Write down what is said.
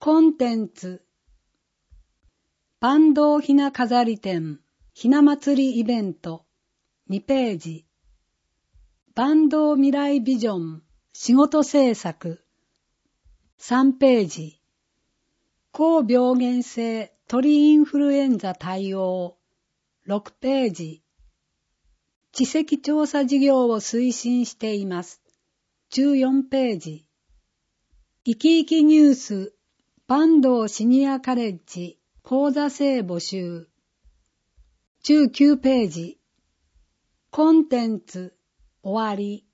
コンテンツ坂東ひな飾り店ひな祭りイベント2ページ坂東未来ビジョン仕事政策3ページ高病原性鳥インフルエンザ対応6ページ地籍調査事業を推進しています14ページ生き生きニュース坂東シニアカレッジ講座生募集19ページコンテンツ終わり